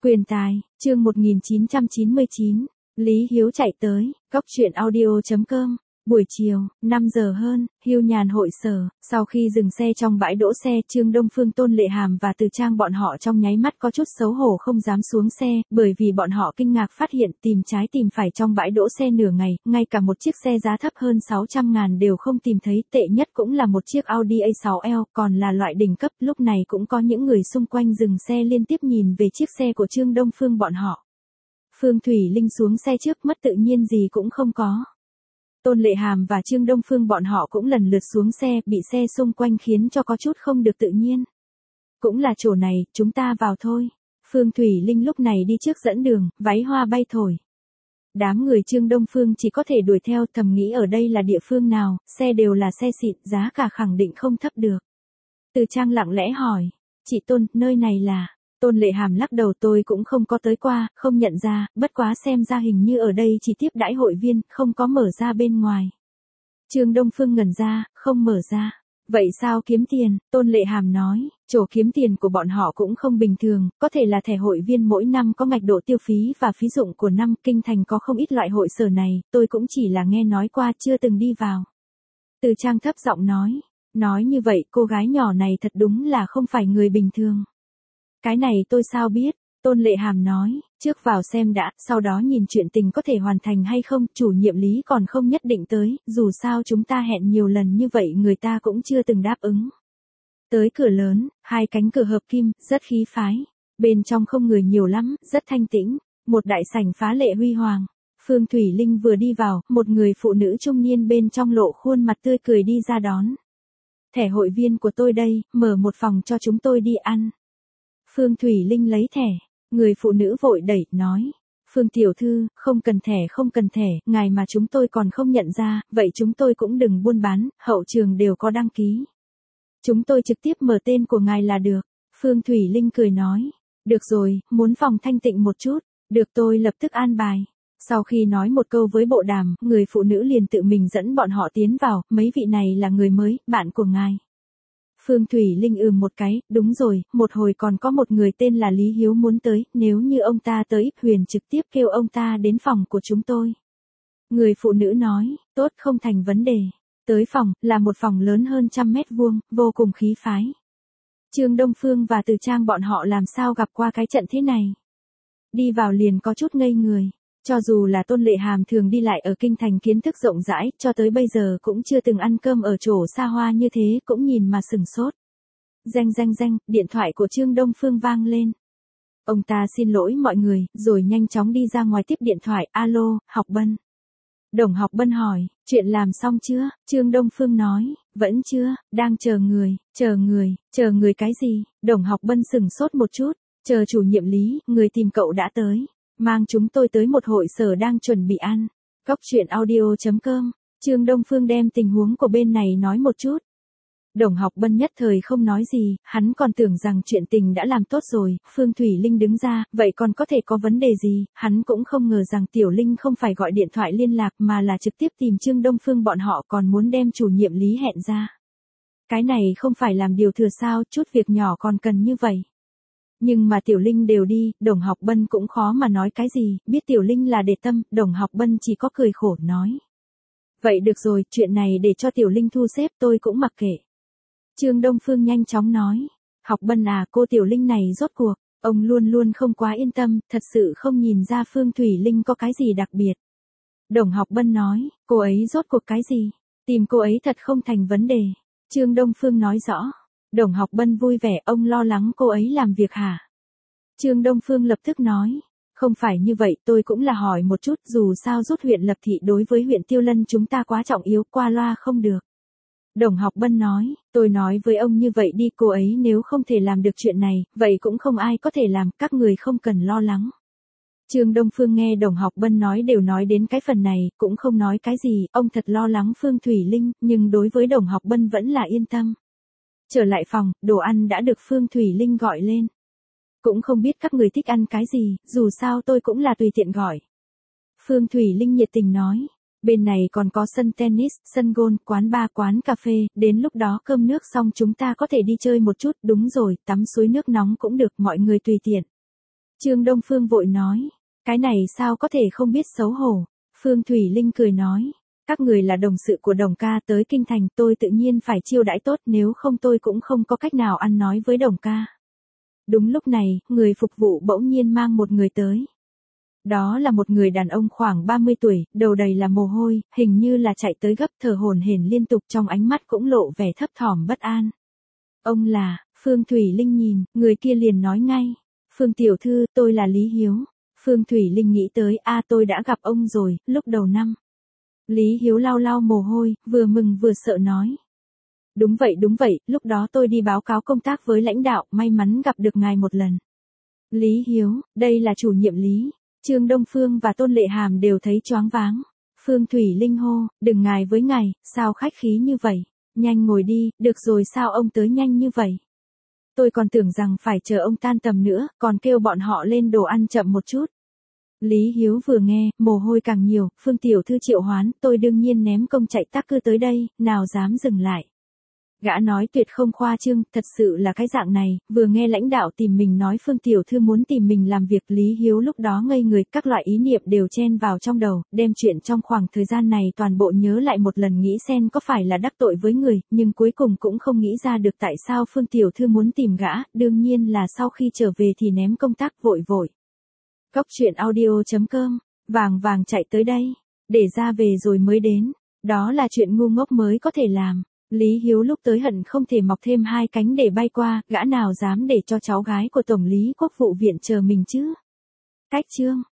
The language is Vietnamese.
Quyền tài, chương 1999, Lý Hiếu chạy tới, góc chuyện audio.com. Buổi chiều, 5 giờ hơn, Hưu Nhàn hội sở, sau khi dừng xe trong bãi đỗ xe, Trương Đông Phương, Tôn Lệ Hàm và Từ Trang bọn họ trong nháy mắt có chút xấu hổ không dám xuống xe, bởi vì bọn họ kinh ngạc phát hiện tìm trái tìm phải trong bãi đỗ xe nửa ngày, ngay cả một chiếc xe giá thấp hơn 600.000 đều không tìm thấy, tệ nhất cũng là một chiếc Audi A6L, còn là loại đỉnh cấp, lúc này cũng có những người xung quanh dừng xe liên tiếp nhìn về chiếc xe của Trương Đông Phương bọn họ. Phương Thủy Linh xuống xe trước, mất tự nhiên gì cũng không có. Tôn Lệ Hàm và Trương Đông Phương bọn họ cũng lần lượt xuống xe, bị xe xung quanh khiến cho có chút không được tự nhiên. Cũng là chỗ này, chúng ta vào thôi. Phương Thủy Linh lúc này đi trước dẫn đường, váy hoa bay thổi. Đám người Trương Đông Phương chỉ có thể đuổi theo, thầm nghĩ ở đây là địa phương nào, xe đều là xe xịn, giá cả khẳng định không thấp được. Từ Trang lặng lẽ hỏi, chị Tôn, nơi này là... Tôn Lệ Hàm lắc đầu, tôi cũng không có tới qua, không nhận ra, bất quá xem ra hình như ở đây chỉ tiếp đãi hội viên, không có mở ra bên ngoài. Trương Đông Phương ngẩn ra, không mở ra. Vậy sao kiếm tiền? Tôn Lệ Hàm nói, chỗ kiếm tiền của bọn họ cũng không bình thường, có thể là thẻ hội viên mỗi năm có ngạch độ tiêu phí và phí dụng của năm, kinh thành có không ít loại hội sở này, tôi cũng chỉ là nghe nói qua, chưa từng đi vào. Từ Trang thấp giọng nói như vậy cô gái nhỏ này thật đúng là không phải người bình thường. Cái này tôi sao biết, Tôn Lệ Hàm nói, trước vào xem đã, sau đó nhìn chuyện tình có thể hoàn thành hay không, chủ nhiệm Lý còn không nhất định tới, dù sao chúng ta hẹn nhiều lần như vậy người ta cũng chưa từng đáp ứng. Tới cửa lớn, hai cánh cửa hợp kim, rất khí phái, bên trong không người nhiều lắm, rất thanh tĩnh, một đại sảnh phá lệ huy hoàng. Phương Thủy Linh vừa đi vào, một người phụ nữ trung niên bên trong lộ khuôn mặt tươi cười đi ra đón. Thẻ hội viên của tôi đây, mở một phòng cho chúng tôi đi ăn. Phương Thủy Linh lấy thẻ, người phụ nữ vội đẩy, nói, Phương tiểu thư, không cần thẻ, ngài mà chúng tôi còn không nhận ra, vậy chúng tôi cũng đừng buôn bán, hậu trường đều có đăng ký. Chúng tôi trực tiếp mở tên của ngài là được. Phương Thủy Linh cười nói, được rồi, muốn phòng thanh tịnh một chút, được tôi lập tức an bài. Sau khi nói một câu với bộ đàm, người phụ nữ liền tự mình dẫn bọn họ tiến vào, mấy vị này là người mới, bạn của ngài. Phương Thủy Linh một cái, đúng rồi, một hồi còn có một người tên là Lý Hiếu muốn tới, nếu như ông ta tới, Huyền trực tiếp kêu ông ta đến phòng của chúng tôi. Người phụ nữ nói, tốt, không thành vấn đề. Tới phòng, là một phòng lớn hơn 100 mét vuông, vô cùng khí phái. Trương Đông Phương và Từ Trang bọn họ làm sao gặp qua cái trận thế này. Đi vào liền có chút ngây người. Cho dù là Tôn Lệ Hàm thường đi lại ở kinh thành kiến thức rộng rãi, cho tới bây giờ cũng chưa từng ăn cơm ở chỗ xa hoa như thế, cũng nhìn mà sửng sốt. Reng, điện thoại của Trương Đông Phương vang lên. Ông ta xin lỗi mọi người, rồi nhanh chóng đi ra ngoài tiếp điện thoại, alo, Học Bân. Đồng Học Bân hỏi, chuyện làm xong chưa? Trương Đông Phương nói, vẫn chưa, đang chờ người cái gì? Đồng Học Bân sửng sốt một chút, chờ chủ nhiệm Lý, người tìm cậu đã tới. Mang chúng tôi tới một hội sở đang chuẩn bị ăn. Góc chuyện audio.com. Trương Đông Phương đem tình huống của bên này nói một chút. Đồng Học Bân nhất thời không nói gì, hắn còn tưởng rằng chuyện tình đã làm tốt rồi. Phương Thủy Linh đứng ra, vậy còn có thể có vấn đề gì? Hắn cũng không ngờ rằng Tiểu Linh không phải gọi điện thoại liên lạc mà là trực tiếp tìm Trương Đông Phương, bọn họ còn muốn đem chủ nhiệm Lý hẹn ra. Cái này không phải làm điều thừa sao, chút việc nhỏ còn cần như vậy. Nhưng mà Tiểu Linh đều đi, Đồng Học Bân cũng khó mà nói cái gì, biết Tiểu Linh là để tâm, Đồng Học Bân chỉ có cười khổ nói. Vậy được rồi, chuyện này để cho Tiểu Linh thu xếp, tôi cũng mặc kệ. Trương Đông Phương nhanh chóng nói. Học Bân à, cô Tiểu Linh này rốt cuộc, ông luôn luôn không quá yên tâm, thật sự không nhìn ra Phương Thủy Linh có cái gì đặc biệt. Đồng Học Bân nói, cô ấy rốt cuộc cái gì? Tìm cô ấy thật không thành vấn đề. Trương Đông Phương nói rõ. Đồng Học Bân vui vẻ, ông lo lắng cô ấy làm việc hả? Trương Đông Phương lập tức nói, không phải như vậy, tôi cũng là hỏi một chút, dù sao rút huyện Lập Thị đối với huyện Tiêu Lân chúng ta quá trọng yếu, qua loa không được. Đồng Học Bân nói, tôi nói với ông như vậy đi, cô ấy nếu không thể làm được chuyện này, vậy cũng không ai có thể làm, các người không cần lo lắng. Trương Đông Phương nghe Đồng Học Bân nói đều nói đến cái phần này, cũng không nói cái gì, ông thật lo lắng Phương Thủy Linh, nhưng đối với Đồng Học Bân vẫn là yên tâm. Trở lại phòng, đồ ăn đã được Phương Thủy Linh gọi lên. Cũng không biết các người thích ăn cái gì, dù sao tôi cũng là tùy tiện gọi. Phương Thủy Linh nhiệt tình nói, bên này còn có sân tennis, sân golf, quán bar, quán cà phê, đến lúc đó cơm nước xong chúng ta có thể đi chơi một chút, đúng rồi, tắm suối nước nóng cũng được, mọi người tùy tiện. Trương Đông Phương vội nói, cái này sao có thể không biết xấu hổ. Phương Thủy Linh cười nói, các người là đồng sự của Đồng ca tới kinh thành, tôi tự nhiên phải chiêu đãi tốt, nếu không tôi cũng không có cách nào ăn nói với Đồng ca. Đúng lúc này, người phục vụ bỗng nhiên mang một người tới. Đó là một người đàn ông khoảng 30 tuổi, đầu đầy là mồ hôi, hình như là chạy tới gấp, thở hổn hển liên tục, trong ánh mắt cũng lộ vẻ thấp thỏm bất an. Ông là, Phương Thủy Linh nhìn, người kia liền nói ngay, Phương tiểu thư, tôi là Lý Hiếu. Phương Thủy Linh nghĩ tới, tôi đã gặp ông rồi, lúc đầu năm. Lý Hiếu lau lau mồ hôi, vừa mừng vừa sợ nói. Đúng vậy, lúc đó tôi đi báo cáo công tác với lãnh đạo, may mắn gặp được ngài một lần. Lý Hiếu, đây là chủ nhiệm Lý. Trương Đông Phương và Tôn Lệ Hàm đều thấy choáng váng. Phương Thủy Linh hô, đừng ngài với ngài, sao khách khí như vậy? Nhanh ngồi đi, được rồi, sao ông tới nhanh như vậy? Tôi còn tưởng rằng phải chờ ông tan tầm nữa, còn kêu bọn họ lên đồ ăn chậm một chút. Lý Hiếu vừa nghe, mồ hôi càng nhiều, Phương tiểu thư triệu hoán, tôi đương nhiên ném công chạy tắc cư tới đây, nào dám dừng lại. Gã nói tuyệt không khoa trương, thật sự là cái dạng này, vừa nghe lãnh đạo tìm mình nói Phương tiểu thư muốn tìm mình làm việc, Lý Hiếu lúc đó ngây người, các loại ý niệm đều chen vào trong đầu, đem chuyện trong khoảng thời gian này toàn bộ nhớ lại một lần, nghĩ xem có phải là đắc tội với người, nhưng cuối cùng cũng không nghĩ ra được tại sao Phương tiểu thư muốn tìm gã, đương nhiên là sau khi trở về thì ném công tác vội vội. Cốc truyện audio.com, vàng chạy tới đây, để ra về rồi mới đến, đó là chuyện ngu ngốc mới có thể làm. Lý Hiếu lúc tới hận không thể mọc thêm hai cánh để bay qua, gã nào dám để cho cháu gái của Tổng lý Quốc vụ viện chờ mình chứ. Cách chương